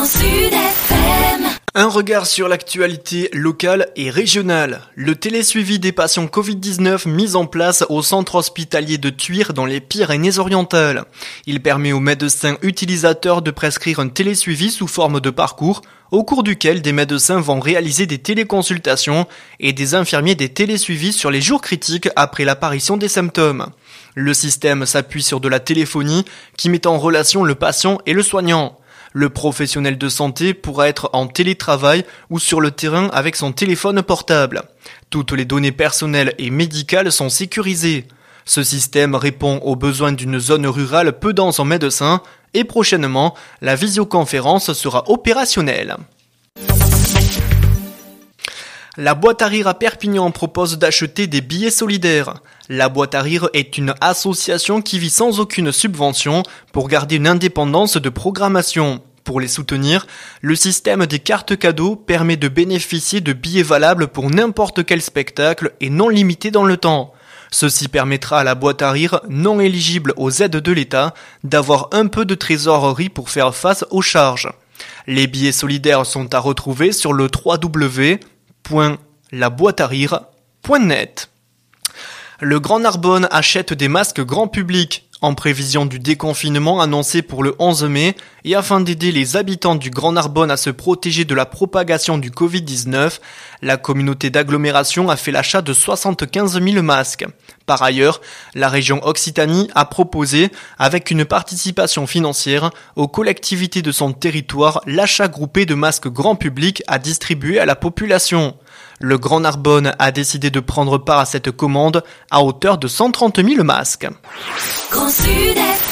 Sud FM. Un regard sur l'actualité locale et régionale. Le télésuivi des patients Covid-19 mis en place au centre hospitalier de Thuir dans les Pyrénées-Orientales. Il permet aux médecins utilisateurs de prescrire un télésuivi sous forme de parcours, au cours duquel des médecins vont réaliser des téléconsultations et des infirmiers des télésuivis sur les jours critiques après l'apparition des symptômes. Le système s'appuie sur de la téléphonie qui met en relation le patient et le soignant. Le professionnel de santé pourra être en télétravail ou sur le terrain avec son téléphone portable. Toutes les données personnelles et médicales sont sécurisées. Ce système répond aux besoins d'une zone rurale peu dense en médecins et prochainement, la visioconférence sera opérationnelle. La boîte à rire à Perpignan propose d'acheter des billets solidaires. La boîte à rire est une association qui vit sans aucune subvention pour garder une indépendance de programmation. Pour les soutenir, le système des cartes cadeaux permet de bénéficier de billets valables pour n'importe quel spectacle et non limités dans le temps. Ceci permettra à la boîte à rire, non éligible aux aides de l'État, d'avoir un peu de trésorerie pour faire face aux charges. Les billets solidaires sont à retrouver sur le www.laboîtearire.net. Le Grand Narbonne achète des masques grand public. En prévision du déconfinement annoncé pour le 11 mai et afin d'aider les habitants du Grand Narbonne à se protéger de la propagation du Covid-19, la communauté d'agglomération a fait l'achat de 75 000 masques. Par ailleurs, la région Occitanie a proposé, avec une participation financière, aux collectivités de son territoire l'achat groupé de masques grand public à distribuer à la population. Le Grand Narbonne a décidé de prendre part à cette commande à hauteur de 130 000 masques. Grand Sud FM.